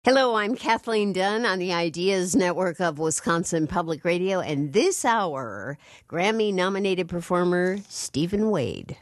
Hello, I'm Kathleen Dunn on the Ideas Network of Wisconsin Public Radio, and this hour, Grammy-nominated performer Stephen Wade.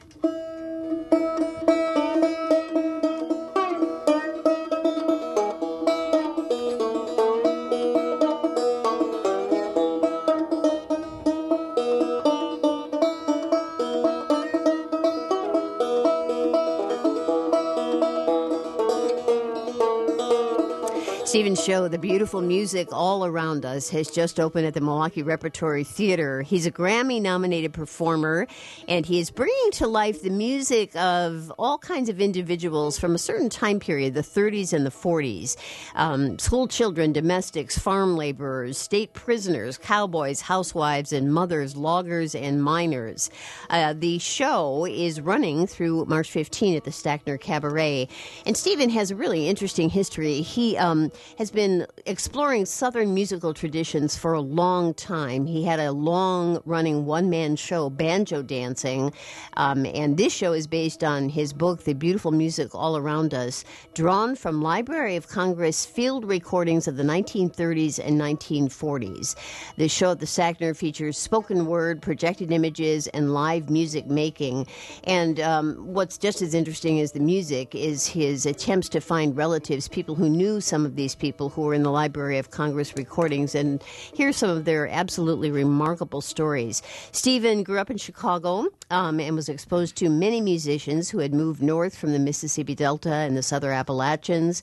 Stephen's show, The Beautiful Music All Around Us, has just opened at the Milwaukee Repertory Theater. He's a Grammy-nominated performer, and he is bringing to life the music of all kinds of individuals from a certain time period, the 30s and the 40s. School children, domestics, farm laborers, state prisoners, cowboys, housewives, and mothers, loggers, and miners. The show is running through March 15 at the Stackner Cabaret. And Stephen has a really interesting history. He has been exploring Southern musical traditions for a long time. He had a long-running one-man show, Banjo Dancing, and this show is based on his book, The Beautiful Music All Around Us, drawn from Library of Congress field recordings of the 1930s and 1940s. The show at the Stackner features spoken word, projected images, and live music making. And what's just as interesting as the music is his attempts to find relatives, people who knew some of these people who were in the Library of Congress recordings, and hear some of their absolutely remarkable stories. Stephen grew up in Chicago and was exposed to many musicians who had moved north from the Mississippi Delta and the Southern Appalachians.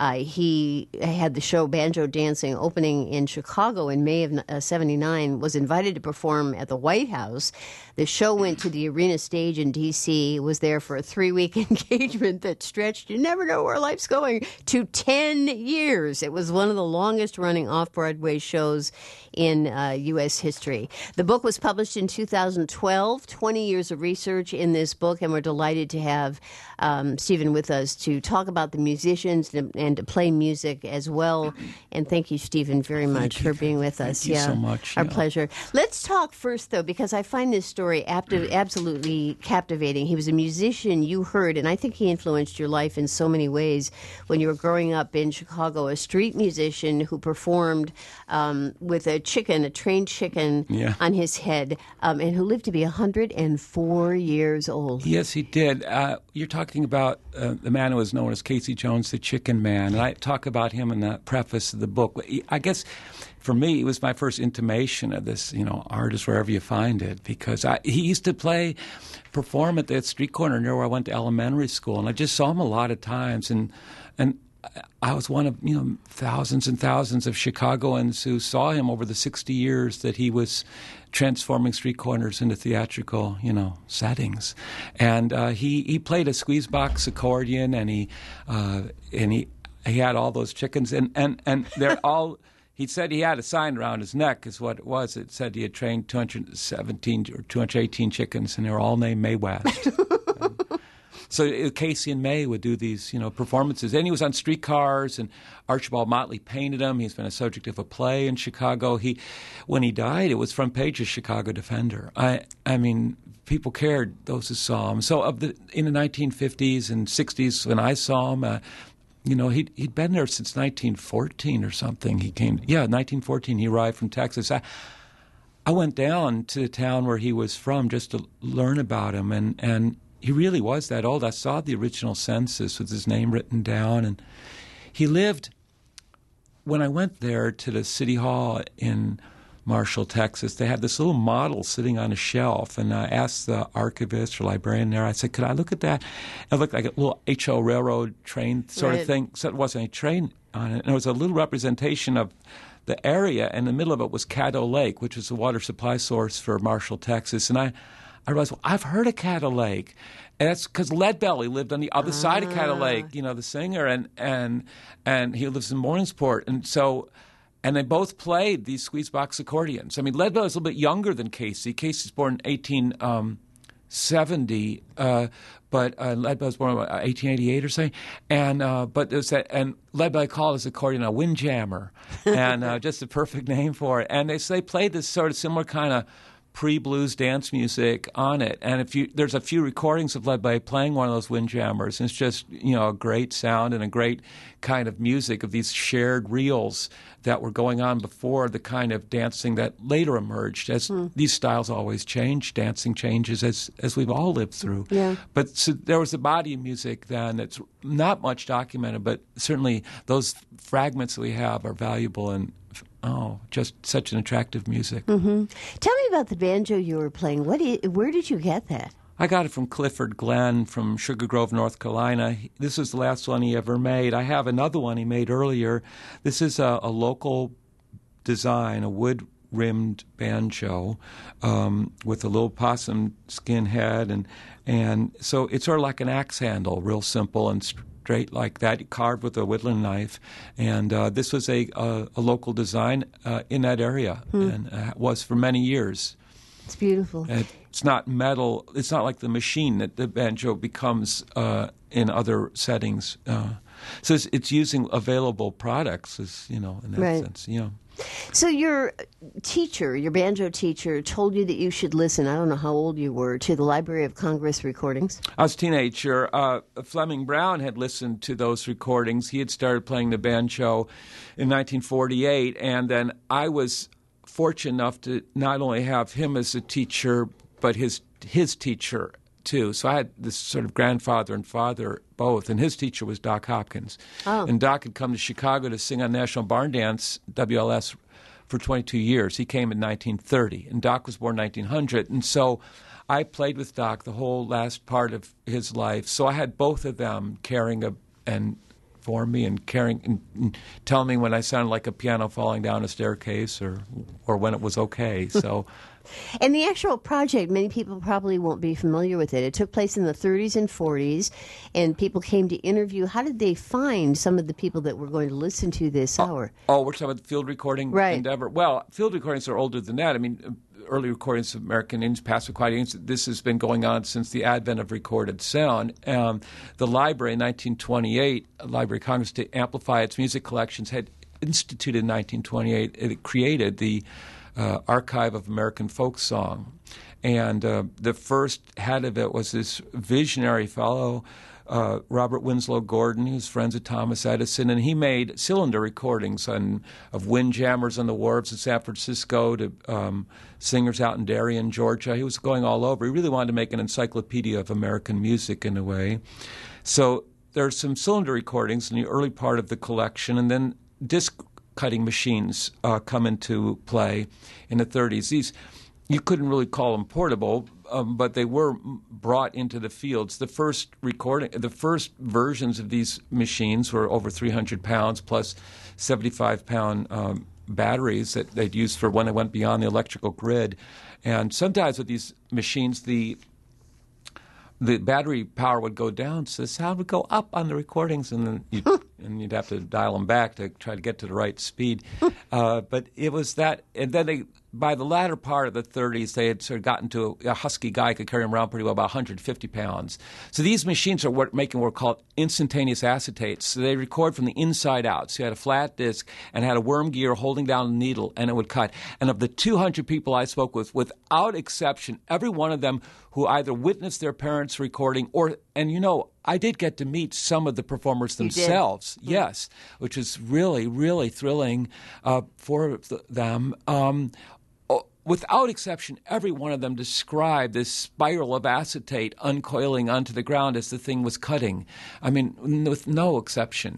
He had the show Banjo Dancing opening in Chicago in May of 79, was invited to perform at the White House. The show went to the Arena Stage in D.C., was there for a 3-week engagement that stretched, you never know where life's going, to 10 years. It was one of the longest-running off-Broadway shows in U.S. history. The book was published in 2012, 20 years of research in this book, and we're delighted to have Stephen with us to talk about the musicians and to play music as well. And thank you, Stephen, very much for being with us. Thank you so much. Our pleasure. Let's talk first, though, because I find this story absolutely captivating. He was a musician you heard, and I think he influenced your life in so many ways when you were growing up in Chicago, a street musician who performed with a trained chicken on his head, and who lived to be 104 years old. Yes, he did. You're talking about the man who was known as Casey Jones, the Chicken Man, and I talk about him in the preface of the book. I guess for me, it was my first intimation of this, artist wherever you find it, because he used to perform at that street corner near where I went to elementary school, and I just saw him a lot of times, and I was one of thousands and thousands of Chicagoans who saw him over the 60 years that he was transforming street corners into theatrical, settings. And he played a squeeze box accordion, and he had all those chickens, and they're all. He said he had a sign around his neck, is what it was. It said he had trained 217 or 218 chickens, and they were all named Mae West. So Casey and May would do these, performances. And he was on streetcars, and Archibald Motley painted him. He's been a subject of a play in Chicago. When he died, it was front page of Chicago Defender. I mean, people cared, those who saw him. So in the 1950s and 60s, when I saw him, he'd been there since 1914 or something. 1914. He arrived from Texas. I went down to the town where he was from just to learn about him, and he really was that old. I saw the original census with his name written down, and he lived, when I went there to the city hall in Marshall, Texas, they had this little model sitting on a shelf, and I asked the archivist or librarian there, I said, could I look at that? It looked like a little HO railroad train sort of thing, so it wasn't a train on it, and there was a little representation of the area, and in the middle of it was Caddo Lake, which is the water supply source for Marshall, Texas, and I realized, well, I've heard of Caddo Lake. And that's because Leadbelly lived on the other side of Caddo Lake, the singer, and he lives in Morningsport. And they both played these squeeze box accordions. I mean, Leadbelly's a little bit younger than Casey. Casey's born in 1870, but Leadbelly was born in 1888 or something. But there's that, and Leadbelly called his accordion a windjammer, and just a perfect name for it. And they played this sort of similar kind of pre-blues dance music on it. And there's a few recordings of Led Belly playing one of those Windjammers, and it's just, a great sound and a great kind of music of these shared reels that were going on before the kind of dancing that later emerged. As these styles always change, dancing changes as we've all lived through. Yeah. But so there was a body of music then that's not much documented, but certainly those fragments that we have are valuable and just such an attractive music. Mm-hmm. Tell me about the banjo you were playing. Where did you get that? I got it from Clifford Glenn from Sugar Grove, North Carolina. This was the last one he ever made. I have another one he made earlier. This is a local design, a wood-rimmed banjo with a little possum skin head. And so it's sort of like an axe handle, real simple and straight like that, carved with a whittling knife. And this was a local design in that area and was for many years. It's beautiful. It's not metal. It's not like the machine that the banjo becomes in other settings. So it's using available products, in that sense. Yeah. So your banjo teacher, told you that you should listen, I don't know how old you were, to the Library of Congress recordings? I was a teenager. Fleming Brown had listened to those recordings. He had started playing the banjo in 1948, and then I was fortunate enough to not only have him as a teacher, but his teacher too. So I had this sort of grandfather and father both, and his teacher was Doc Hopkins. Oh. And Doc had come to Chicago to sing on National Barn Dance, WLS, for 22 years. He came in 1930, and Doc was born 1900. And so I played with Doc the whole last part of his life. So I had both of them caring for me and caring and telling me when I sounded like a piano falling down a staircase or when it was okay. So, and the actual project, many people probably won't be familiar with it. It took place in the 30s and 40s, and people came to interview. How did they find some of the people that we're going to listen to this hour? Oh, we're talking about the field recording endeavor. Well, field recordings are older than that. I mean, early recordings of American Indians, Passamaquoddy Indians, this has been going on since the advent of recorded sound. The library in 1928, Library of Congress, to amplify its music collections, had instituted in 1928, it created the Archive of American Folk Song. And the first head of it was this visionary fellow, Robert Winslow Gordon, who's friends with Thomas Edison, and he made cylinder recordings of windjammers on the wharves in San Francisco to singers out in Darien, Georgia. He was going all over. He really wanted to make an encyclopedia of American music in a way. So there are some cylinder recordings in the early part of the collection, and then disc cutting machines come into play in the 30s. These, you couldn't really call them portable, but they were brought into the fields. The first versions of these machines were over 300 pounds plus 75-pound batteries that they'd use for when they went beyond the electrical grid. And sometimes with these machines, the battery power would go down, so the sound would go up on the recordings, and then you'd have to dial them back to try to get to the right speed. But it was that, and then by the latter part of the 30s, they had sort of gotten to a husky guy could carry them around pretty well, about 150 pounds. So these machines are making what are called instantaneous acetates. So they record from the inside out. So you had a flat disc and had a worm gear holding down a needle, and it would cut. And of the 200 people I spoke with, without exception, every one of them who either witnessed their parents recording I did get to meet some of the performers themselves, yes, which is really, really thrilling for them. Without exception, every one of them described this spiral of acetate uncoiling onto the ground as the thing was cutting. I mean, with no exception.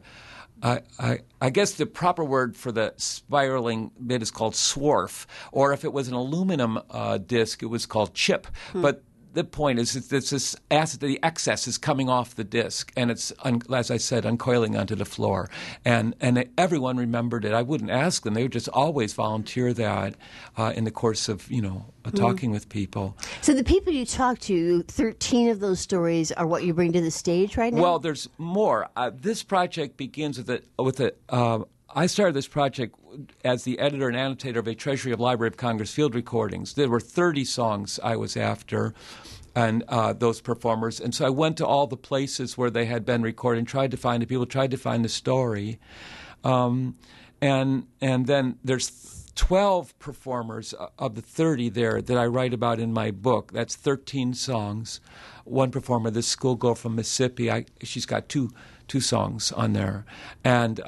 I guess the proper word for the spiraling bit is called swarf, or if it was an aluminum disc, it was called chip. But the point is that this acid, the excess is coming off the disc, and it's, as I said, uncoiling onto the floor. And everyone remembered it. I wouldn't ask them. They would just always volunteer that in the course of, talking with people. So the people you talk to, 13 of those stories are what you bring to the stage right now? Well, there's more. This project begins I started this project as the editor and annotator of a Treasury of Library of Congress field recordings. There were 30 songs I was after, and those performers. And so I went to all the places where they had been recorded, tried to find the people, tried to find the story. And then there's 12 performers of the 30 there that I write about in my book. That's 13 songs. One performer, this schoolgirl from Mississippi, she's got two songs on there, and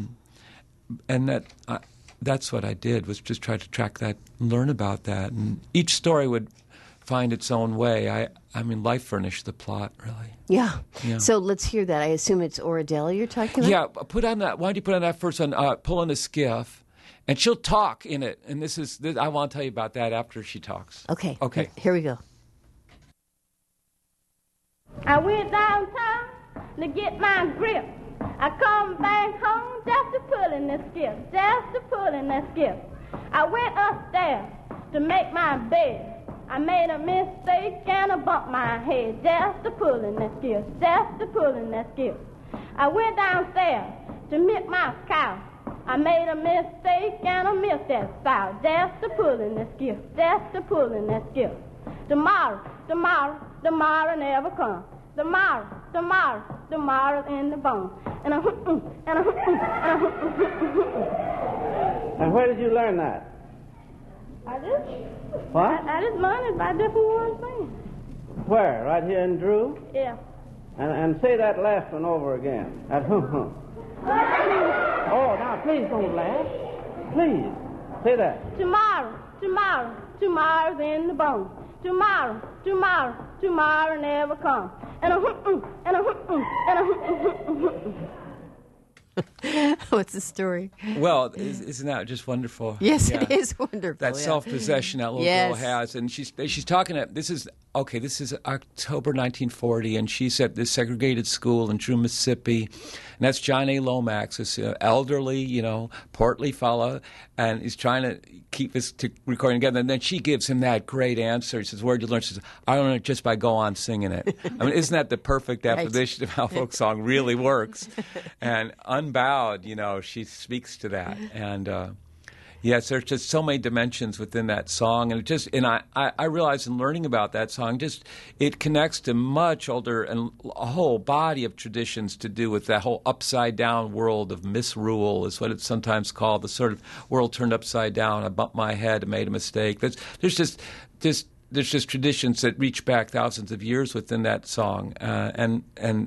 that's what I did, was just try to track that and learn about that. And each story would find its own way. I mean, life furnished the plot, really. Yeah. So let's hear that. I assume it's Oradell you're talking about? Yeah, put on that. Why don't you put on that first one, Pulling a Skiff, and she'll talk in it. And I want to tell you about that after she talks. Okay. Okay. Here we go. I went downtown to get my grip. I come back home just to pull in the skiff, just to pull in the skiff. I went upstairs to make my bed. I made a mistake and I bumped my head, just to pull in the skiff, just to pull in the skiff. I went downstairs to milk my cow. I made a mistake and I milked that sow, just to pull in the skiff, just to pull in the skiff. Tomorrow never comes. Tomorrow's in the bone. And where did you learn that? I just learned it by different ones saying. Where? Right here in Drew? Yeah. And say that last one over again. That Oh, now please don't laugh. Please. Say that. Tomorrow's in the bone. Tomorrow never comes. What's the story? Well, isn't that just wonderful? Yes, yeah. It is wonderful. That self-possession that little girl has, and she's talking. This is October 1940, and she's at this segregated school in Drew, Mississippi, and that's John A. Lomax, this elderly, portly fella, and he's trying to keep us to recording together. And then she gives him that great answer. He says, "Where'd you learn?" She says, "I learned it just by go on singing it." I mean, isn't that the perfect definition of how folk song really works? And unbowed, she speaks to that, and yes, there's just so many dimensions within that song, and I realized in learning about that song, it connects to much older and a whole body of traditions to do with that whole upside down world of misrule, is what it's sometimes called, the sort of world turned upside down. I bumped my head, I made a mistake. There's just traditions that reach back thousands of years within that song, and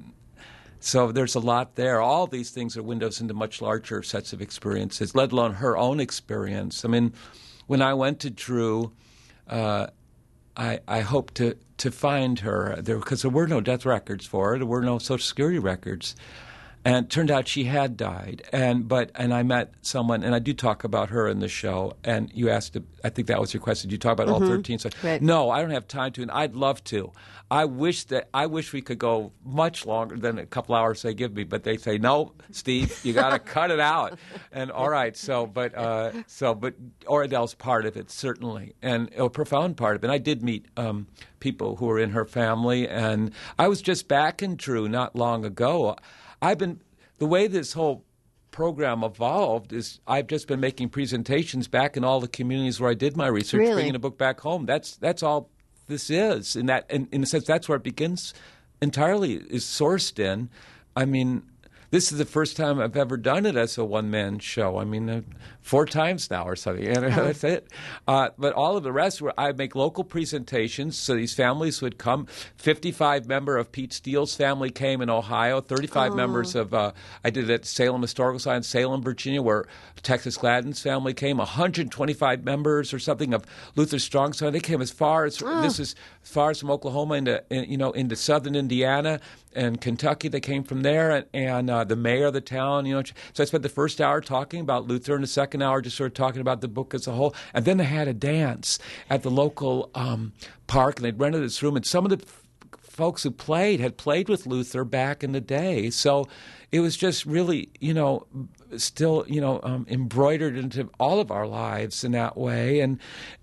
so there's a lot there. All these things are windows into much larger sets of experiences, let alone her own experience. I mean, when I went to Drew, I hoped to find her there, because there were no death records for her. There were no Social Security records. And it turned out she had died. And I met someone, and I do talk about her in the show. And you asked, I think that was your question, did you talk about all 13? So, right. No, I don't have time to, and I'd love to. I wish we could go much longer than a couple hours they give me, but they say, "No, Steve, you got to cut it out." And all right, but Oradell's part of it, certainly, and a profound part of it. And I did meet people who were in her family, and I was just back in Drew not long ago. The way this whole program evolved is I've just been making presentations back in all the communities where I did my research, really? Bringing a book back home. That's all this is. In a sense, that's where it begins entirely, is sourced in. I mean, this is the first time I've ever done it as a one-man show. I mean, 4 times now or something. And that's it. But all of the rest, I make local presentations, so these families would come. 55 member of Pete Steele's family came in Ohio. 35 members of, I did it at Salem Historical Society in Salem, Virginia, where Texas Gladden's family came. 125 members or something of Luther Strong's family. They came as far as, this is as far as from Oklahoma into southern Indiana and Kentucky. They came from there, and the mayor of the town, So I spent the first hour talking about Luther, and the second hour just sort of talking about the book as a whole. And then they had a dance at the local park, and they'd rented this room, and some of the folks who had played with Luther back in the day. So it was just really, still, embroidered into all of our lives in that way. And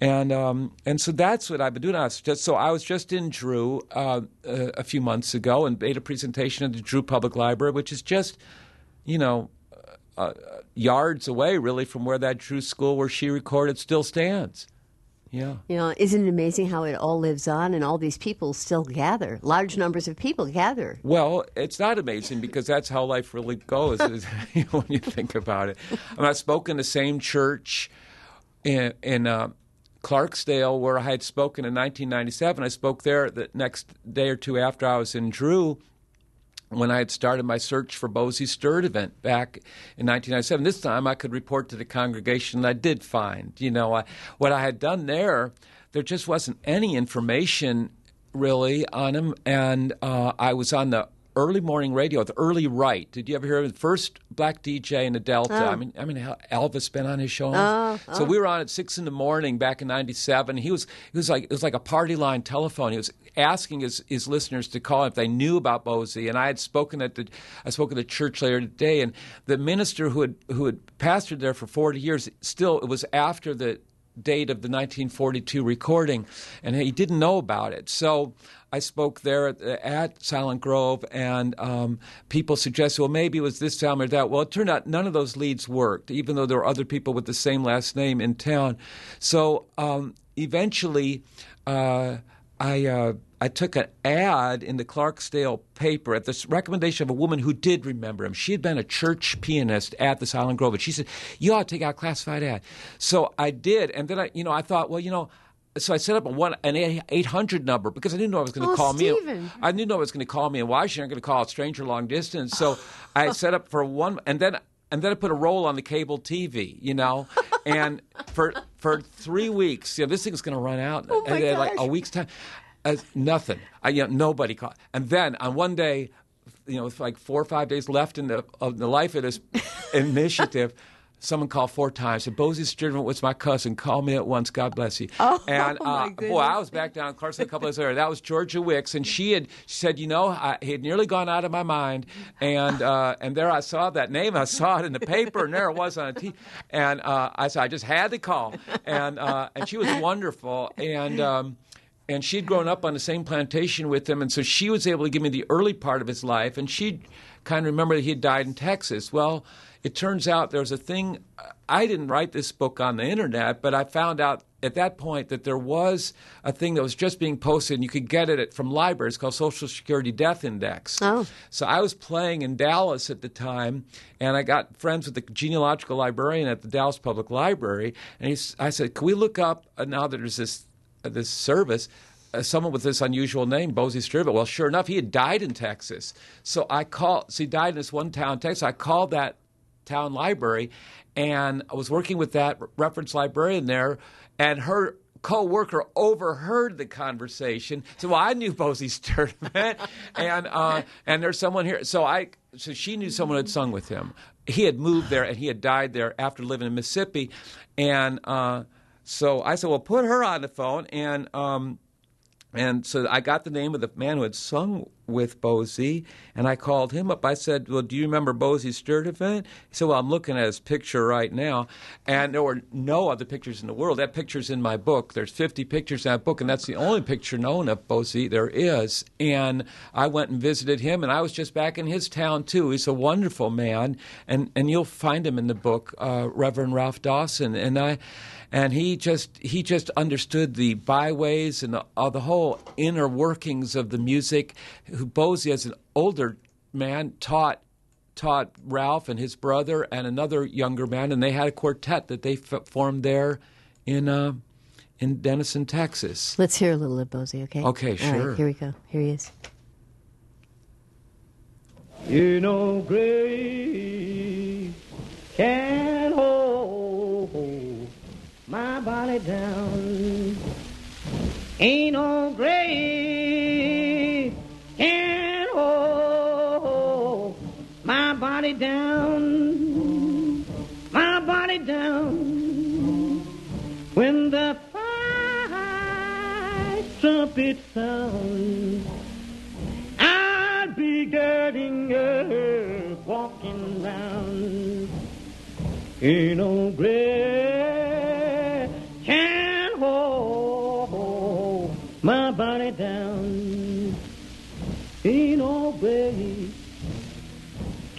so that's what I've been doing. I was just in Drew a few months ago and made a presentation at the Drew Public Library, which is just, yards away, really, from where that Drew school where she recorded still stands. Yeah. Isn't it amazing how it all lives on and all these people still gather? Large numbers of people gather. Well, it's not amazing because that's how life really goes when you think about it. I spoke in the same church in Clarksdale, where I had spoken in 1997. I spoke there the next day or two after I was in Drew, when I had started my search for Bosie Sturdivant back in 1997. This time I could report to the congregation that I did find. What I had done there just wasn't any information really on him, and I was on the early morning radio, the Early Right. Did you ever hear of the first black DJ in the Delta? Oh. I mean, Elvis been on his show. So we were on at 6 a.m. back in '97. It was like a party line telephone. He was asking his listeners to call if they knew about Bosie. And I spoke at the church later today, and the minister who had pastored there for 40 years, still it was after the date of the 1942 recording, and he didn't know about it. So I spoke there at Silent Grove, and people suggested, well, maybe it was this town or that. Well, it turned out none of those leads worked, even though there were other people with the same last name in town. So eventually I took an ad in the Clarksdale paper at the recommendation of a woman who did remember him. She had been a church pianist at the Silent Grove, and she said, you ought to take out a classified ad. So I did, and then I thought, well, so I set up an 800 number because I didn't know I was going to call Stephen. me. I didn't know I was going to call me in Washington. I'm going to call a stranger long distance. So I set up for one, and then I put a roll on the cable TV, and for 3 weeks, this thing's going to run out in like a week's time. Nothing. Nobody called. And then on one day, with like 4 or 5 days left of the life of this initiative, someone called 4 times. Said, Bosie Sturdivant was my cousin. Call me at once. God bless you. And my goodness. boy, I was back down in Clarksville a couple of days later. That was Georgia Wicks, and she said, he had nearly gone out of my mind, and there I saw that name. I saw it in the paper, and there it was on a TV. And I said, I just had to call, and she was wonderful, and she'd grown up on the same plantation with him, and so she was able to give me the early part of his life, and she kind of remembered that he had died in Texas. Well, it turns out there was a thing. I didn't write this book on the internet, but I found out at that point that there was a thing that was just being posted, and you could get it from libraries called Social Security Death Index. Oh. So I was playing in Dallas at the time, and I got friends with the genealogical librarian at the Dallas Public Library, and I said, can we look up, now that there's this service, someone with this unusual name, Bosie Sturdivant. Well, sure enough, he had died in Texas. So he died in this one town in Texas. I called that town library, and I was working with that reference librarian there, and her co-worker overheard the conversation. So, well, I knew Bosie Sturdivant, and there's someone here. So she knew someone had sung with him. He had moved there, and he had died there after living in Mississippi, and so I said, well, put her on the phone, and so I got the name of the man who had sung with Bosie, and I called him up. I said, well, do you remember Bosie Sturdivant? He said, well, I'm looking at his picture right now. And there were no other pictures in the world. That picture's in my book. There's 50 pictures in that book, and that's the only picture known of Bosie there is. And I went and visited him, and I was just back in his town, too. He's a wonderful man, and you'll find him in the book, Reverend Ralph Dawson. And he just understood the byways and the whole inner workings of the music. Bosie, as an older man, taught Ralph and his brother and another younger man, and they had a quartet that they formed there in Denison, Texas. Let's hear a little of Bosie, okay? Okay, sure. All right, here we go. Here he is. Grace can hold my body down. Ain't no grave can hold my body down. My body down. When the fight trumpet sounds, I'll be girding her, walking round. Ain't no grave can hold my body down. Ain't no grave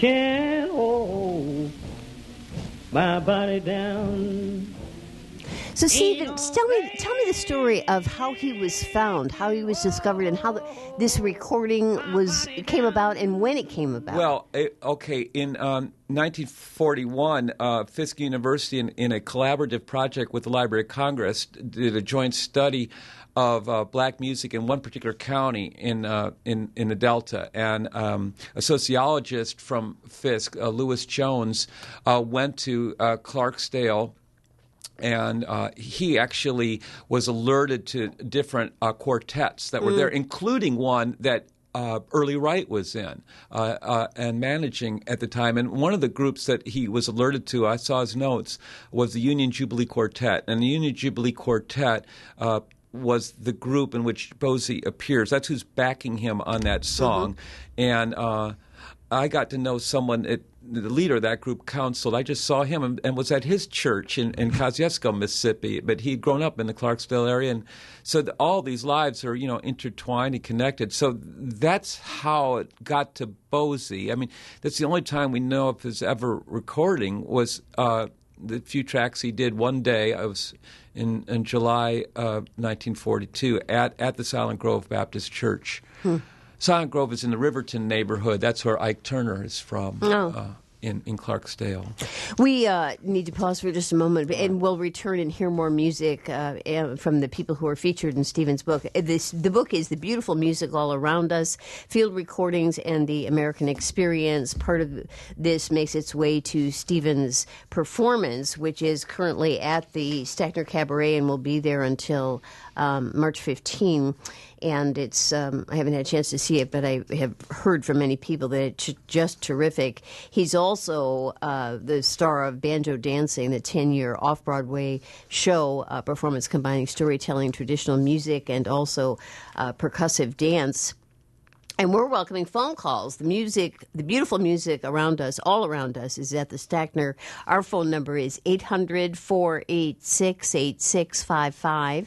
can hold my body down. So, Stephen, tell me the story of how he was found, how he was discovered, and how this recording came about, and when it came about. Well, in 1941, Fisk University, in a collaborative project with the Library of Congress, did a joint study of black music in one particular county in the Delta, and a sociologist from Fisk, Lewis Jones, went to Clarksdale. And he actually was alerted to different quartets that were there, including one that Early Wright was in and managing at the time. And one of the groups that he was alerted to, I saw his notes, was the Union Jubilee Quartet. And the Union Jubilee Quartet was the group in which Bosie appears. That's who's backing him on that song. And I got to know someone the leader of that group counseled. I just saw him and was at his church in Kosciuszko, Mississippi. But he'd grown up in the Clarksville area, and so all these lives are intertwined and connected. So that's how it got to Bosie. I mean, that's the only time we know of his ever recording was the few tracks he did one day. I was in July 1942 at the Silent Grove Baptist Church. Silent Grove is in the Riverton neighborhood. That's where Ike Turner is from, in Clarksdale. We need to pause for just a moment, and we'll return and hear more music from the people who are featured in Stephen's book. The book is The Beautiful Music All Around Us, Field Recordings and the American Experience. Part of this makes its way to Stephen's performance, which is currently at the Stackner Cabaret and will be there until March 15. And it's I haven't had a chance to see it, but I have heard from many people that it's just terrific. He's also the star of Banjo Dancing, the 10-year off-Broadway show performance combining storytelling, traditional music, and also percussive dance. And we're welcoming phone calls. The music, the beautiful music around us, all around us, is at the Stackner. Our phone number is 800-486-8655,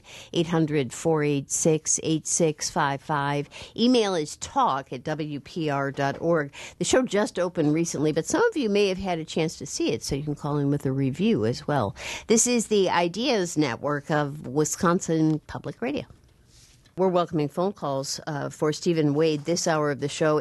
800-486-8655. Email is talk@wpr.org. The show just opened recently, but some of you may have had a chance to see it, so you can call in with a review as well. This is the Ideas Network of Wisconsin Public Radio. We're welcoming phone calls for Stephen Wade this hour of the show,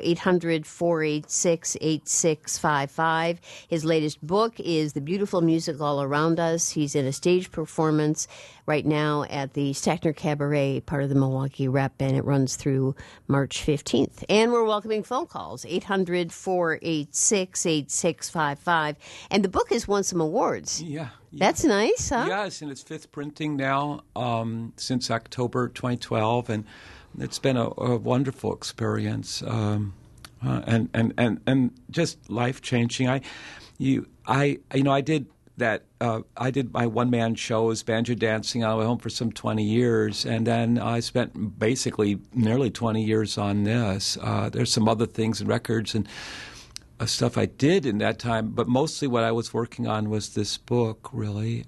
800-486-8655. His latest book is The Beautiful Music All Around Us. He's in a stage performance right now at the Stackner Cabaret, part of the Milwaukee Rap Band. It runs through March 15th. And we're welcoming phone calls, 800-486-8655. And the book has won some awards. Yeah. That's nice, huh? Yeah, it's in its fifth printing now since October 2012, and it's been a wonderful experience and just life changing. I did that. I did my one-man shows, Banjo Dancing, on my way home for some 20 years, and then I spent basically nearly 20 years on this. There's some other things and records and stuff I did in that time, but mostly what I was working on was this book, really.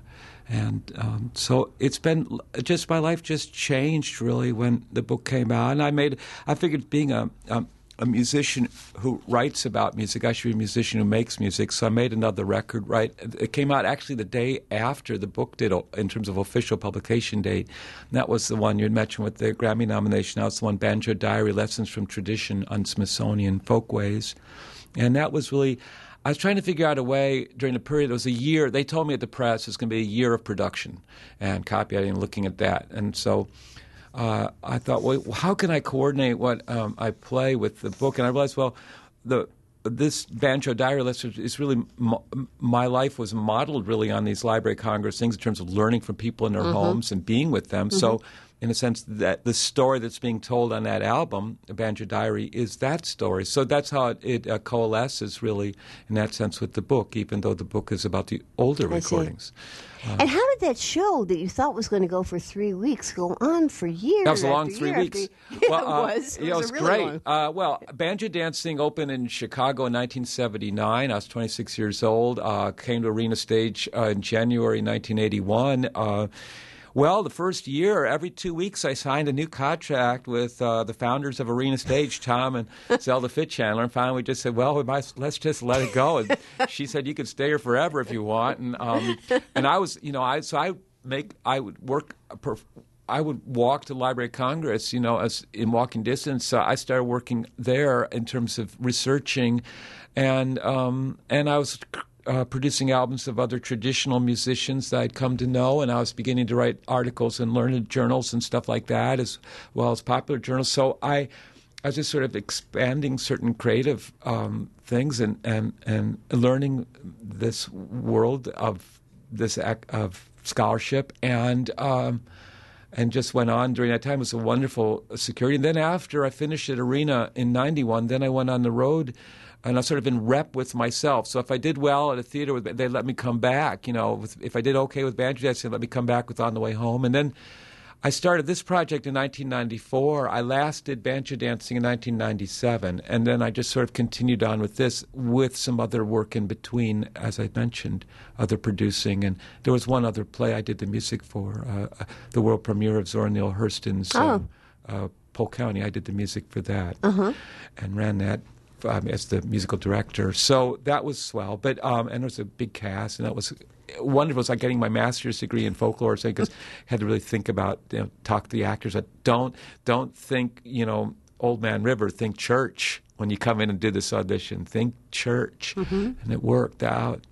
So it's been just, my life just changed, really, when the book came out. And I figured being a musician who writes about music, I should be a musician who makes music. So I made another record, right? It came out actually the day after the book did, in terms of official publication date. And that was the one you had mentioned with the Grammy nomination. That was the one, Banjo Diary, Lessons from Tradition on Smithsonian Folkways. And that was really, I was trying to figure out a way during the period. It was a year. They told me at the press it's going to be a year of production and copyediting and looking at that. And so I thought, well, how can I coordinate what I play with the book? And I realized, well, this Banjo Diary lesson is really, my life was modeled really on these Library of Congress things in terms of learning from people in their homes and being with them. So in a sense, that the story that's being told on that album, Banjo Diary, is that story. So that's how it coalesces, really, in that sense, with the book, even though the book is about the older recordings. And how did that show that you thought was going to go for 3 weeks go on for years? That was a long 3 weeks. Well, it was really great. Well, Banjo Dancing opened in Chicago in 1979. I was 26 years old. Came to Arena Stage in January 1981. Well, the first year, every 2 weeks, I signed a new contract with the founders of Arena Stage, Tom and Zelda Fitchandler, and finally we just said, well, let's just let it go. And she said, you could stay here forever if you want. And I was, I walk to Library of Congress, as in walking distance. I started working there in terms of researching, and I was producing albums of other traditional musicians that I'd come to know, and I was beginning to write articles in learned journals and stuff like that, as well as popular journals. So I was just sort of expanding certain creative things and learning this world of scholarship, and just went on during that time. It was a wonderful security. And then after I finished at Arena in 91, then I went on the road, and I was sort of in rep with myself. So if I did well at a theater, they let me come back. If I did okay with Banjo Dance, they let me come back with On the Way Home. And then I started this project in 1994. I last did Banjo Dancing in 1997, and then I just sort of continued on with this, with some other work in between, as I mentioned, other producing. And there was one other play I did the music for, the world premiere of Zora Neale Hurston's Polk County. I did the music for that and ran that as the musical director. So that was swell. But and there was a big cast, and that was wonderful. It's like getting my master's degree in folklore, because I had to really think about, talk to the actors. Don't think, Old Man River, think church when you come in and do this audition. Think church. And it worked out.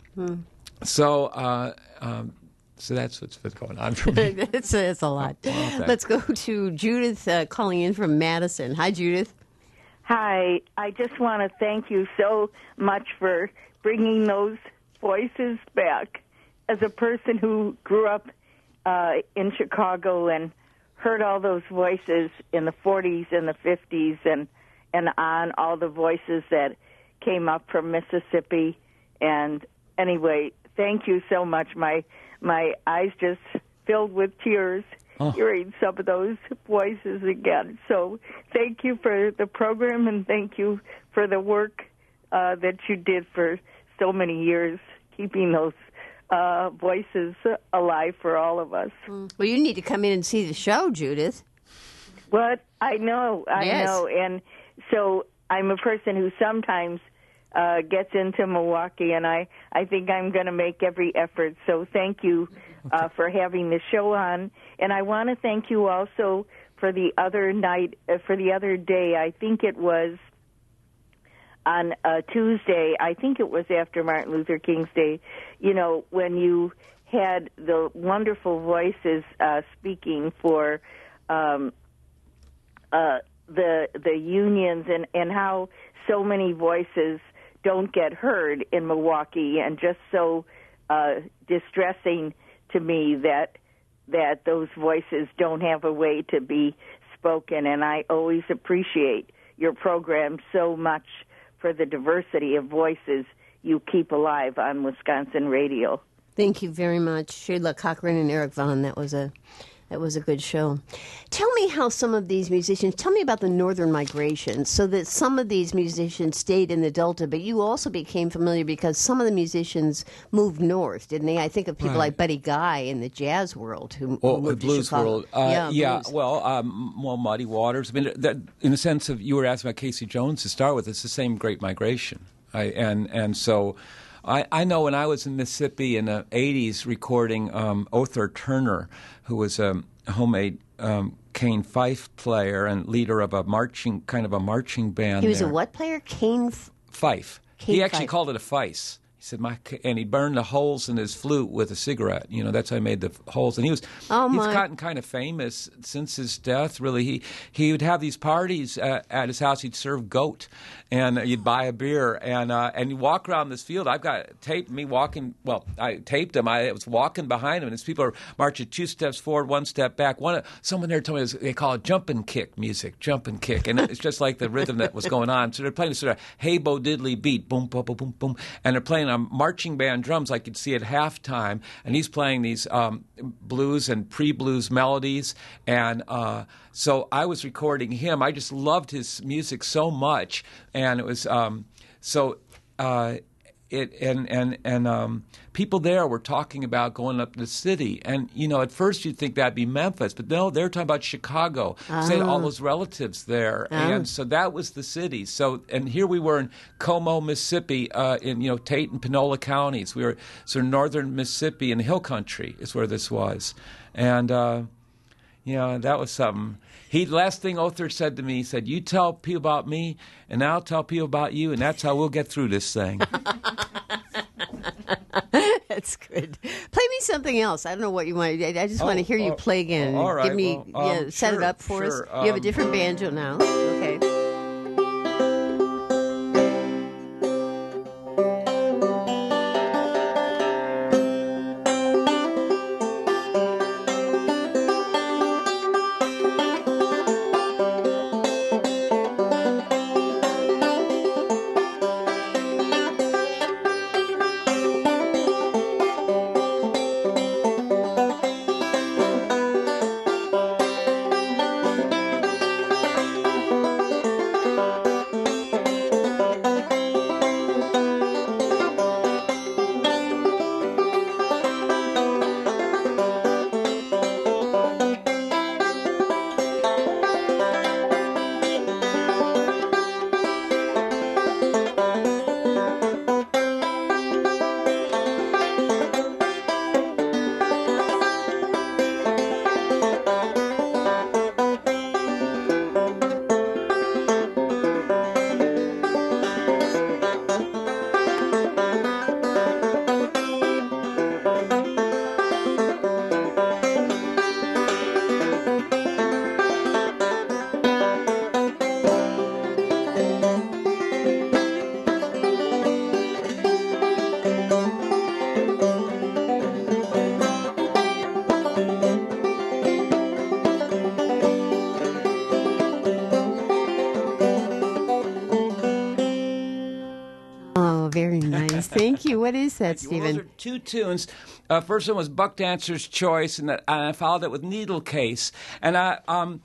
So that's what's been going on for me. It's a lot. Well, let's go to Judith calling in from Madison. Hi, Judith. Hi. I just want to thank you so much for bringing those voices back. As a person who grew up in Chicago and heard all those voices in the 40s and the 50s and on, all the voices that came up from Mississippi. And anyway, thank you so much. My eyes just filled with tears hearing some of those voices again. So thank you for the program, and thank you for the work that you did for so many years, keeping those voices alive for all of us. Well, you need to come in and see the show, Judith. What? I know. And so I'm a person who sometimes gets into Milwaukee, and I think I'm going to make every effort. So thank you for having the show on. And I want to thank you also for the other night, for the other day. I think it was on Tuesday. I think it was after Martin Luther King's Day, when you had the wonderful voices speaking for the unions and how so many voices don't get heard in Milwaukee, and just so distressing to me that those voices don't have a way to be spoken. And I always appreciate your program so much for the diversity of voices you keep alive on Wisconsin radio. Thank you very much, Sheila Cochran and Eric Vaughn. That was a good show. Tell me how some of these musicians, tell me about the northern migration, so that some of these musicians stayed in the Delta, but you also became familiar because some of the musicians moved north, didn't they? I think of people like Buddy Guy in the jazz world who moved blues to Chicago. world. Blues. Well, Muddy Waters. I mean, that, in the sense of, you were asking about Casey Jones to start with, it's the same great migration. So I know when I was in Mississippi in the 80s recording Othar Turner, who was a homemade cane fife player and leader of a marching band. He was there. a what player? Cane fife. Cane he actually fife. called it a fice. He said, and he burned the holes in his flute with a cigarette. That's how he made the holes. And he's gotten kind of famous since his death, really. He would have these parties at his house. He'd serve goat, and you'd buy a beer, and you walk around this field. I've got taped me walking. Well, I taped him. I was walking behind him, and his people are marching 2 steps forward, 1 step back. Someone there told me they call it jump and kick music, jump and kick, and it's just like the rhythm that was going on. So they're playing this sort of hey bo diddly beat, boom, boom, boom, boom, boom, and they're playing marching band drums like you'd see at halftime, and he's playing these blues and pre-blues melodies, and so I was recording him. I just loved his music so much, and it was people there were talking about going up to the city, and at first you'd think that'd be Memphis, but no, they're talking about Chicago. They had all those relatives there, and so that was the city. So, and here we were in Como, Mississippi, in Tate and Panola counties. We were sort of northern Mississippi in the hill country is where this was, and that was something. Last thing Othar said to me, he said, "You tell people about me, and I'll tell people about you, and that's how we'll get through this thing." That's good. Play me something else. I don't know what you want. I just want to hear you play again. All right. Give me, set it up for us. You have a different banjo now. Okay. Very nice. Thank you. What is that, Stephen? Well, those are two tunes. First one was Buck Dancer's Choice, and I followed it with Needle Case. And I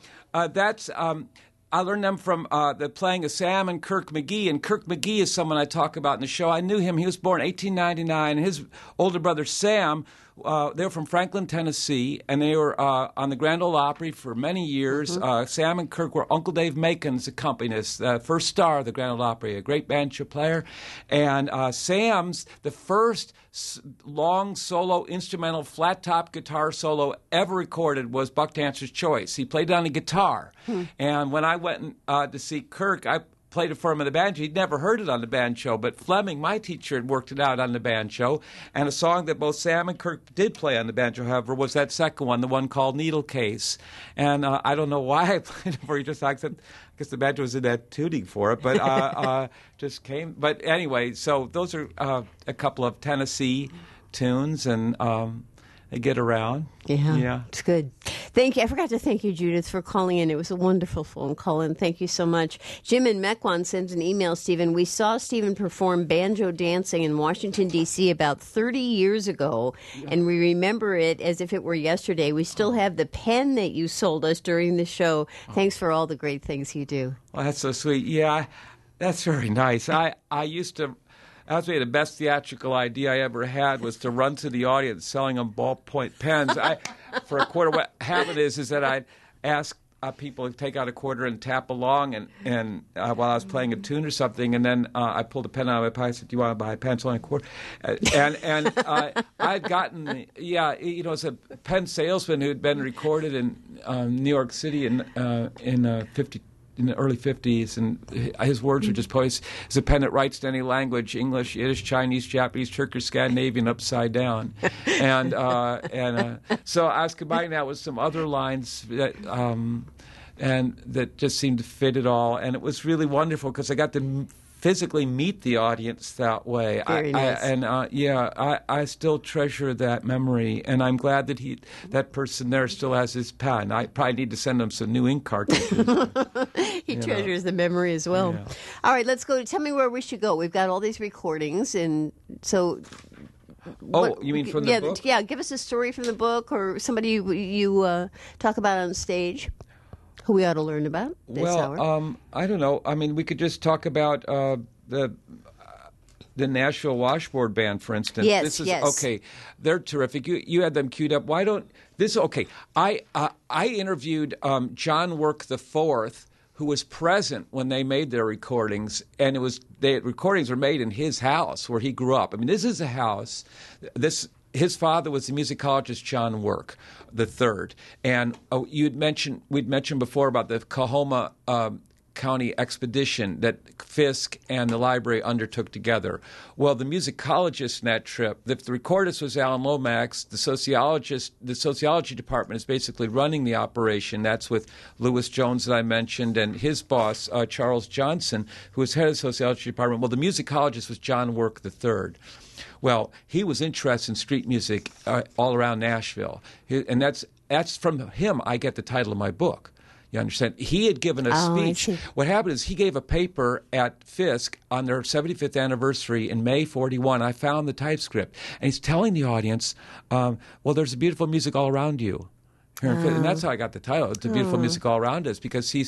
learned them from the playing of Sam and Kirk McGee. And Kirk McGee is someone I talk about in the show. I knew him. He was born in 1899. His older brother, Sam, they were from Franklin, Tennessee, and they were on the Grand Ole Opry for many years. Mm-hmm. Sam and Kirk were Uncle Dave Macon's accompanists, first star of the Grand Ole Opry, a great banjo player. And Sam's the first long solo instrumental flat-top guitar solo ever recorded was Buck Dancer's Choice. He played it on the guitar. And when I went to see Kirk, I played it for him on the banjo. He'd never heard it on the banjo, but Fleming, my teacher, had worked it out on the banjo. And a song that both Sam and Kirk did play on the banjo, however, was that second one, the one called Needle Case. And I don't know why I played it for you, just like I guess the banjo was in that tuning for it, but just came. But anyway, so those are a couple of Tennessee tunes, and they get around. Yeah, it's good. Thank you. I forgot to thank you, Judith, for calling in. It was a wonderful phone call, and thank you so much. Jim in Mequon sends an email, Stephen. We saw Stephen perform banjo dancing in Washington, D.C. about 30 years ago, and we remember it as if it were yesterday. We still have the pen that you sold us during the show. Thanks for all the great things you do. Well, that's so sweet. Yeah, that's very nice. I used to... Actually, the best theatrical idea I ever had was to run to the audience selling them ballpoint pens. For a quarter, what happened is that I'd ask people to take out a quarter and tap along, and while I was playing a tune or something, and then I pulled a pen out of my pocket and said, "Do you want to buy a pencil and a quarter?" And I'd gotten, as a pen salesman who had been recorded in New York City in the early 50s, and his words are just poised. It's a pen that writes to any language: English, Yiddish, Chinese, Japanese, Turkish, Scandinavian, upside down. And so I was combining that with some other lines that just seemed to fit it all. And it was really wonderful because I got to physically meet the audience that way. Very nice. I still treasure that memory, and I'm glad that that person there still has his pen. I probably need to send him some new ink cartridges. He treasures the memory as well. Yeah. All right, let's go. Tell me where we should go. We've got all these recordings, and so... you mean from the book? Yeah, give us a story from the book or somebody you talk about on stage who we ought to learn about this hour. I don't know. I mean, we could just talk about the the Nashville Washboard Band, for instance. Yes, this is, yes. Okay, they're terrific. You had them queued up. Why don't this? Okay, I interviewed John Work IV, who was present when they made their recordings, and recordings were made in his house where he grew up. I mean, this is a house. His father was the musicologist John Work III, and we'd mentioned before about the Coahoma County expedition that Fisk and the library undertook together. Well, the musicologist in that trip, the recordist was Alan Lomax. The sociology department is basically running the operation. That's with Lewis Jones that I mentioned and his boss, Charles Johnson, who was head of the sociology department. Well, the musicologist was John Work III. Well, he was interested in street music all around Nashville. And that's from him I get the title of my book. You understand? He had given a speech. What happened is he gave a paper at Fisk on their 75th anniversary in May 41. I found the typescript. And he's telling the audience, well, there's a beautiful music all around you. And that's how I got the title, "The Beautiful Music All Around Us," because he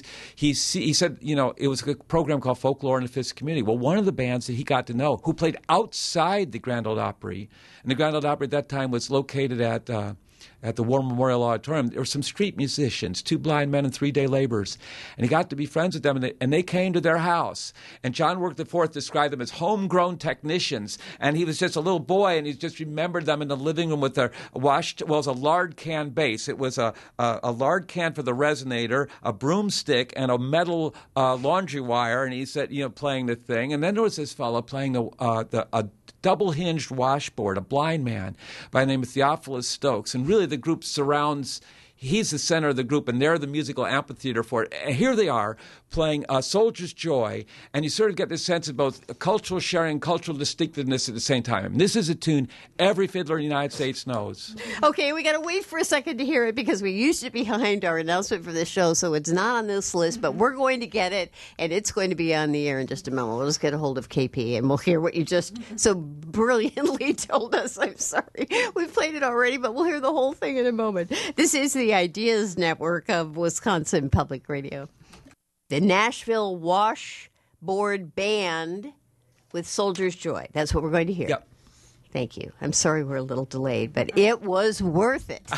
said, it was a program called Folklore in the Fisk Community. Well, one of the bands that he got to know who played outside the Grand Ole Opry, and the Grand Ole Opry at that time was located at the War Memorial Auditorium, there were some street musicians, 2 blind men and 3-day laborers. And he got to be friends with them, and they came to their house. And John Work IV described them as homegrown technicians. And he was just a little boy, and he just remembered them in the living room with their it was a lard can bass. It was a lard can for the resonator, a broomstick, and a metal laundry wire. And he said, playing the thing. And then there was this fellow playing a double-hinged washboard, a blind man by the name of Theophilus Stokes. And really the group surrounds, he's the center of the group, and they're the musical amphitheater for it. And here they are playing Soldier's Joy, and you sort of get this sense of both cultural sharing, cultural distinctiveness at the same time. And this is a tune every fiddler in the United States knows. Okay, we got to wait for a second to hear it because we used it behind our announcement for this show, so it's not on this list, but we're going to get it, and it's going to be on the air in just a moment. We'll just get a hold of KP, and we'll hear what you just so brilliantly told us. I'm sorry. We've played it already, but we'll hear the whole thing in a moment. This is the Ideas Network of Wisconsin Public Radio. The Nashville Washboard Band with Soldier's Joy. That's what we're going to hear. Yep. Thank you. I'm sorry we're a little delayed, but it was worth it.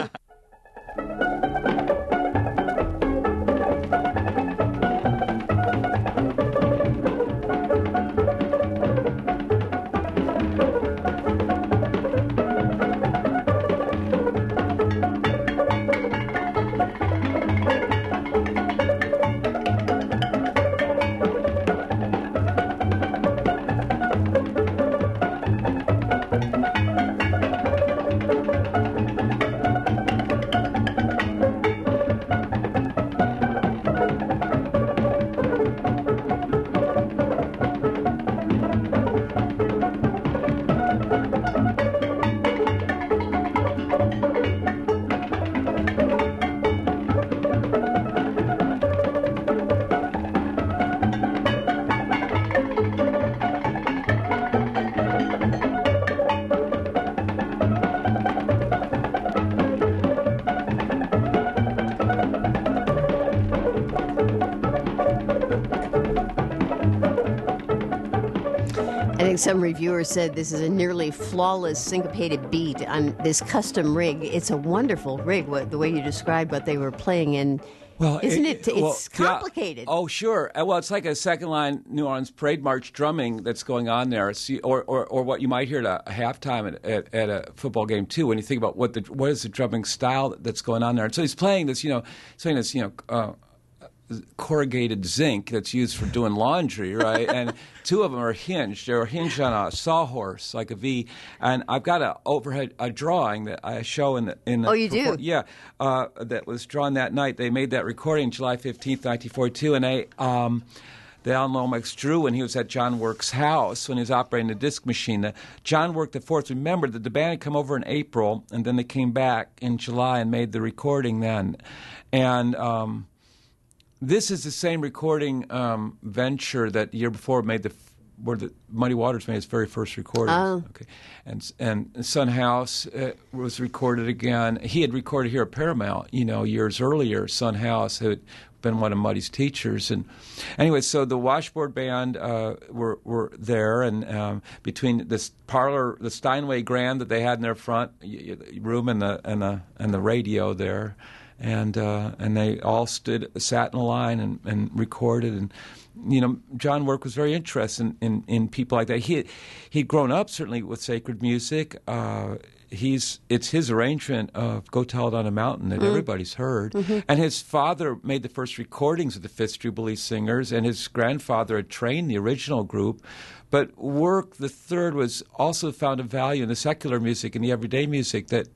Some reviewers said this is a nearly flawless syncopated beat on this custom rig. It's a wonderful rig, the way you described what they were playing in. Well, isn't it? It's complicated. Yeah. Oh, sure. Well, it's like a second line New Orleans parade march drumming that's going on there, or what you might hear at a halftime at a football game too. When you think about what is the drumming style that's going on there, and so he's playing this, corrugated zinc that's used for doing laundry, right? And 2 of them are hinged. They're hinged on a sawhorse, like a V. And I've got a drawing that I show in the. Oh, you do? Yeah, that was drawn that night. They made that recording July 15th, 1942, and that Alan Lomax drew when he was at John Work's house when he was operating the disc machine. John Work IV remembered that the band had come over in April, and then they came back in July and made the recording then. And this is the same recording venture that the year before where the Muddy Waters made its very first recording. Oh. Okay, and Son House was recorded again. He had recorded here at Paramount, years earlier. Son House, but been one of Muddy's teachers. And anyway, so the Washboard Band were there, and between this parlor, the Steinway Grand that they had in their front room, and the radio there, and they all sat in a line and recorded. And John Work was very interested in people like that. He'd grown up certainly with sacred music. It's his arrangement of "Go Tell It on a Mountain" that everybody's heard. And his father made the first recordings of the Fifth Jubilee Singers, and his grandfather had trained the original group. But Work the Third was also found a value in the secular music and the everyday music that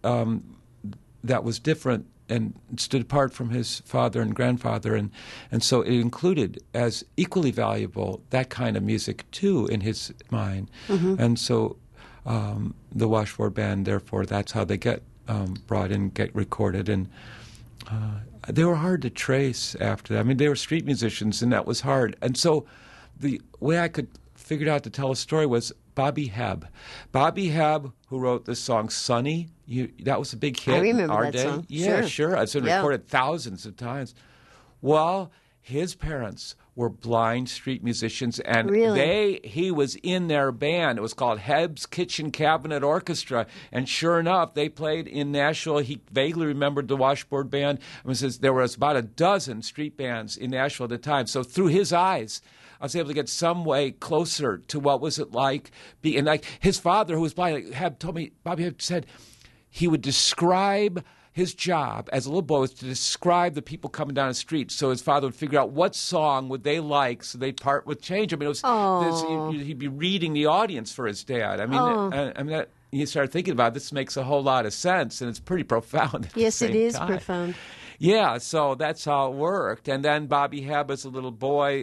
was different and stood apart from his father and grandfather, and so it included as equally valuable that kind of music too in his mind. And so the Washboard Band, therefore, that's how they get brought in, get recorded, and they were hard to trace after that. I mean, they were street musicians, and that was hard. And so the way I could figure out to tell a story was Bobby Hebb. Bobby Hebb, who wrote the song "Sunny," that was a big hit. I remember in our that day. song. Yeah, sure. It's been recorded thousands of times. Well, his parents were blind street musicians, and he was in their band. It was called Hebb's Kitchen Cabinet Orchestra, and sure enough, they played in Nashville. He vaguely remembered the Washboard Band. There was about a dozen street bands in Nashville at the time. So through his eyes, I was able to get some way closer to what was it like being like his father, who was blind. Bobby Hebb said he would describe his job as a little boy was to describe the people coming down the street. So his father would figure out what song would they like, so they'd part with change. I mean, it was he'd be reading the audience for his dad. I mean, you start thinking about it, this makes a whole lot of sense, and it's pretty profound. Yes, it is profound. Yeah, so that's how it worked. And then Bobby Hebb, as a little boy,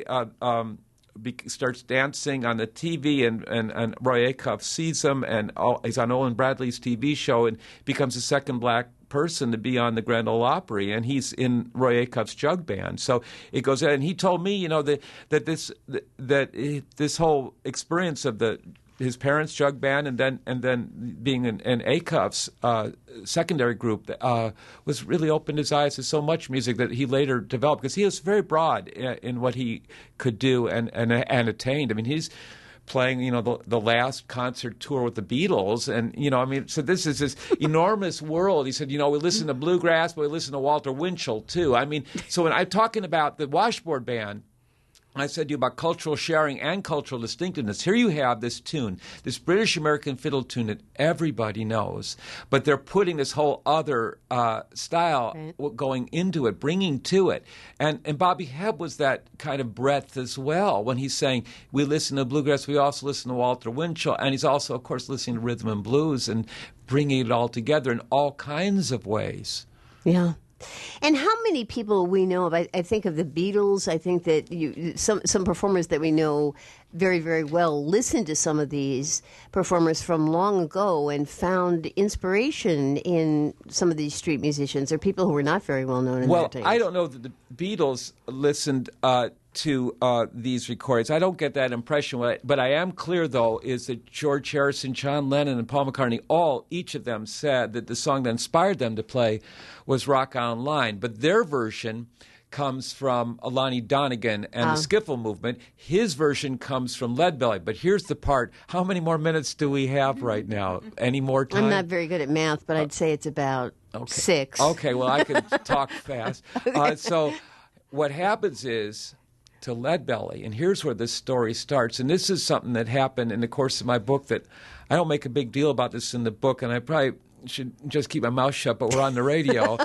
starts dancing on the TV, and Roy Acuff sees him, and he's on Olin Bradley's TV show, and becomes the second black person to be on the Grand Ole Opry, and he's in Roy Acuff's jug band. So it goes in, and he told me, that this whole experience of his parents' jug band, and then being in Acuff's secondary group was really opened his eyes to so much music that he later developed, because he was very broad in what he could do and attained. I mean, he's playing, the last concert tour with the Beatles, and so this is this enormous world. He said, we listen to bluegrass, but we listen to Walter Winchell too. I mean, so when I'm talking about the Washboard Band, I said to you about cultural sharing and cultural distinctiveness. Here you have this tune, this British-American fiddle tune that everybody knows, but they're putting this whole other style going into it, bringing to it. And Bobby Hebb was that kind of breadth as well when he's saying, we listen to bluegrass, we also listen to Walter Winchell, and he's also, of course, listening to rhythm and blues and bringing it all together in all kinds of ways. Yeah. And how many people we know of? I think of the Beatles. I think that some performers that we know very, very well listened to some of these performers from long ago and found inspiration in some of these street musicians or people who were not very well known in their days. Well, I don't know that the Beatles listened to these recordings. I don't get that impression. But I am clear, though, is that George Harrison, John Lennon, and Paul McCartney, each of them said that the song that inspired them to play was Rock On Line. But their version comes from Lonnie Donegan and the Skiffle movement. His version comes from Leadbelly. But here's the part. How many more minutes do we have right now? Any more time? I'm not very good at math, but I'd say it's about 6. Okay, well, I can talk fast. So what happens is, to Leadbelly, and here's where this story starts, and this is something that happened in the course of my book that I don't make a big deal about this in the book, and I probably should just keep my mouth shut, but we're on the radio,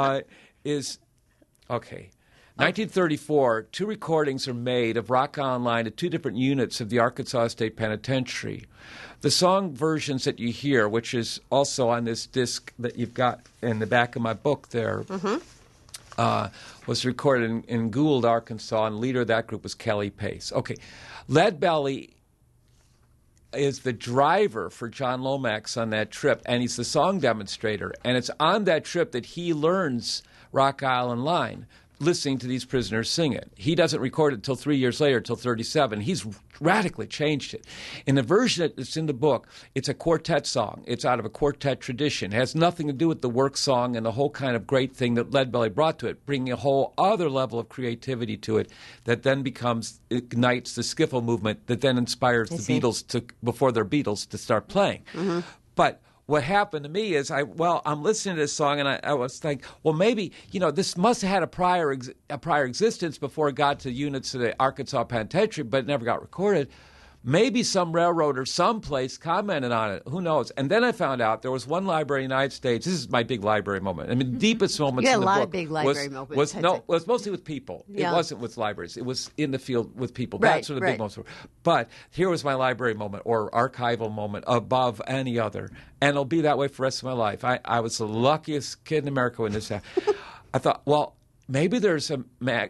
1934, 2 recordings are made of Rock On Line at 2 different units of the Arkansas State Penitentiary. The song versions that you hear, which is also on this disc that you've got in the back of my book there, was recorded in Gould, Arkansas, and the leader of that group was Kelly Pace. Okay, Leadbelly is the driver for John Lomax on that trip, and he's the song demonstrator. And it's on that trip that he learns Rock Island Line. listening to these prisoners sing it. He doesn't record it until 3 years later, till 37. He's radically changed it. In the version that's in the book, it's a quartet song. It's out of a quartet tradition. It has nothing to do with the work song and the whole kind of great thing that Leadbelly brought to it, bringing a whole other level of creativity to it that then ignites the skiffle movement that then inspires the Beatles before they're Beatles to start playing. Mm-hmm. But what happened to me is I'm listening to this song and I was like, well, maybe, this must have had a prior existence before it got to units of the Arkansas Penitentiary, but it never got recorded. Maybe some railroader someplace commented on it. Who knows? And then I found out there was one library in the United States. This is my big library moment. I mean, the deepest moments in the book. You had a lot of big library moments. It was mostly with people. Yeah. It wasn't with libraries. It was in the field with people. Right, that's where the big moments were. But here was my library moment or archival moment above any other. And it'll be that way for the rest of my life. I was the luckiest kid in America when this happened. I thought, well, maybe there's some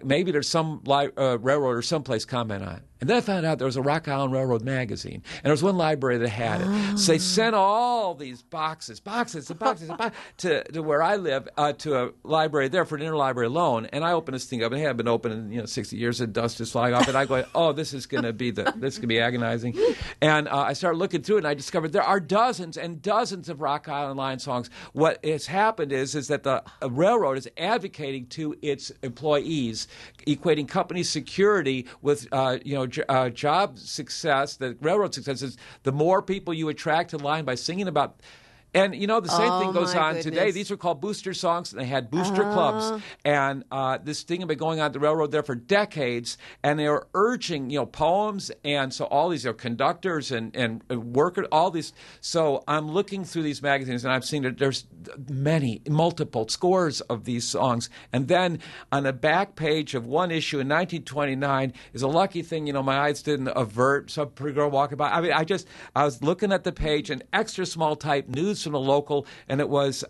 railroader someplace comment on it. And then I found out there was a Rock Island Railroad magazine, and there was one library that had it. So they sent all these boxes to where I live, to a library there for an interlibrary loan. And I opened this thing up, and it had been open in 60 years, and dust is flying off. And I go, oh, this is going to be agonizing. And I started looking through it, and I discovered there are dozens and dozens of Rock Island Line songs. What has happened is that the railroad is advocating to its employees, equating company security with job success. The railroad success is the more people you attract to the line by singing about. And, the same thing goes on today. These were called booster songs, and they had booster clubs. And this thing had been going on at the railroad there for decades, and they were urging, poems, and so all these conductors and workers, all these. So I'm looking through these magazines, and I've seen that there's multiple scores of these songs. And then on the back page of one issue in 1929 is a lucky thing, my eyes didn't avert some pretty girl walking by. I mean, I was looking at the page, and extra small type news from a local, and it was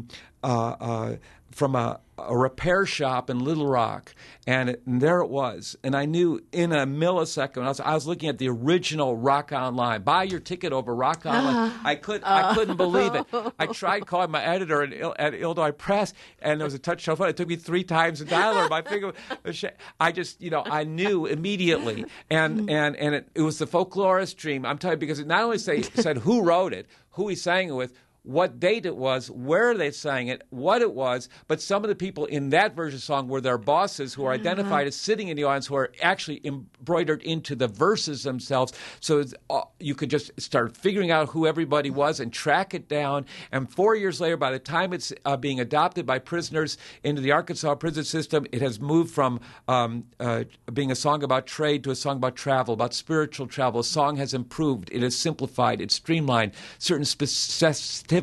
from a repair shop in Little Rock, and there it was. And I knew in a millisecond, I was looking at the original Rock Island Line. Buy your ticket over Rock Island. I couldn't believe it. I tried calling my editor at Illinois Press, and there was a touch telephone. It took me 3 times a dialer. My finger, I just, I knew immediately. And it was the folklorist dream. I'm telling you, because it not only said who wrote it, who he sang it with, what date it was, where they sang it, what it was, but some of the people in that version of the song were their bosses who are identified as sitting in the audience, who are actually embroidered into the verses themselves. So you could just start figuring out who everybody was and track it down. And 4 years later, by the time it's being adopted by prisoners into the Arkansas prison system, it has moved from being a song about trade to a song about travel, about spiritual travel. The song has improved. It has simplified. It's streamlined. Certain specificity.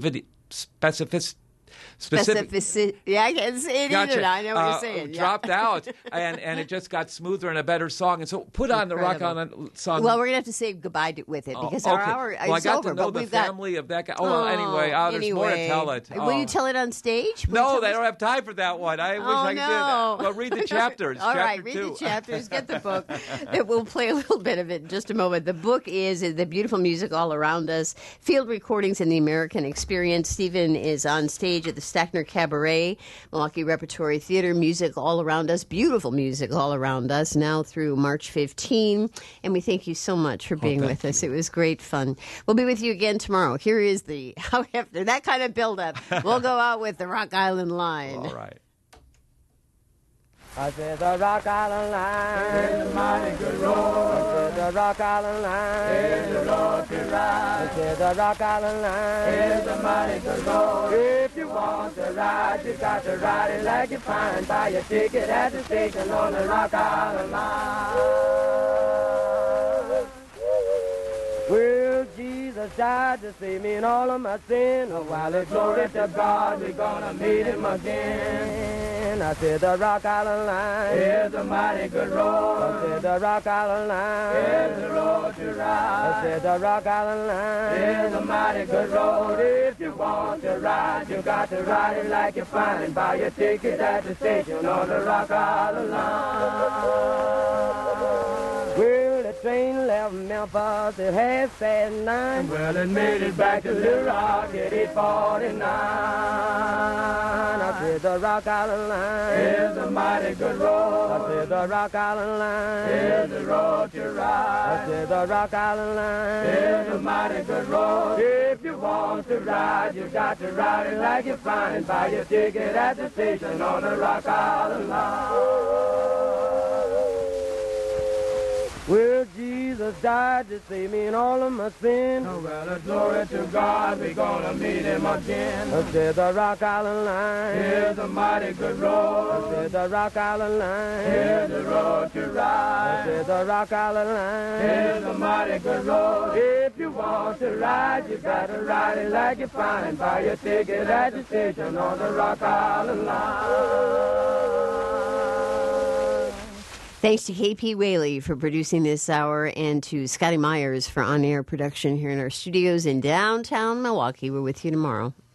Yeah, I can't say it either. I know what you're saying. Dropped out, and it just got smoother and a better song. And so put on the Rock Island song. Well, we're going to have to say goodbye with it because our hour is over. I got to know the family of that guy. Anyway, there's more to tell it. Will you tell it on stage? No, they don't have time for that one. I wish I could do that. Well, read the chapters. All right, read the chapters. Get the book. We'll play a little bit of it in just a moment. The book is The Beautiful Music All Around Us, Field Recordings in the American Experience. Stephen is on stage at the Stackner Cabaret, Milwaukee Repertory Theater. Music all around us, beautiful music all around us, now through March 15. And we thank you so much for being with us. It was great fun. We'll be with you again tomorrow. Here is after that kind of build-up, we'll go out with the Rock Island Line. All right. I said the Rock Island Line is a mighty good road. I said the Rock Island Line is the road to ride. I said the Rock Island Line is a mighty good road. If you want to ride, you got to ride it like you find. Buy your ticket at the station on the Rock Island Line. Well, Jesus died to save me and all of my sin. Oh, while it's glory to God, we're gonna meet him again. I said the Rock Island Line is a mighty good road. I said the Rock Island Line is the road to ride. I said the Rock Island Line is a mighty good road. If you want to ride, you got to ride it like you find. Buy your ticket at the station on the Rock Island Line. Well, the train left Memphis at 9:30. Well, it made it back to Little Rock at 8:49. I said said the Rock Island line is a mighty good road. I said the Rock Island line is the road to ride. I said the Rock Island line is a mighty good road. If you want to ride, you got to ride it like you find it. Buy your ticket at the station on the Rock Island line. Well, Jesus died to save me and all of my sins. Oh, well, glory to God, we're gonna meet him again. I said the Rock Island line is a mighty good road. I said the Rock Island line is the road to ride. I said the Rock Island line is a mighty good road. If you want to ride, you gotta ride it like you find it. Buy your ticket at the station on the Rock Island line. Thanks to KP Whaley for producing this hour and to Scotty Myers for on-air production here in our studios in downtown Milwaukee. We're with you tomorrow.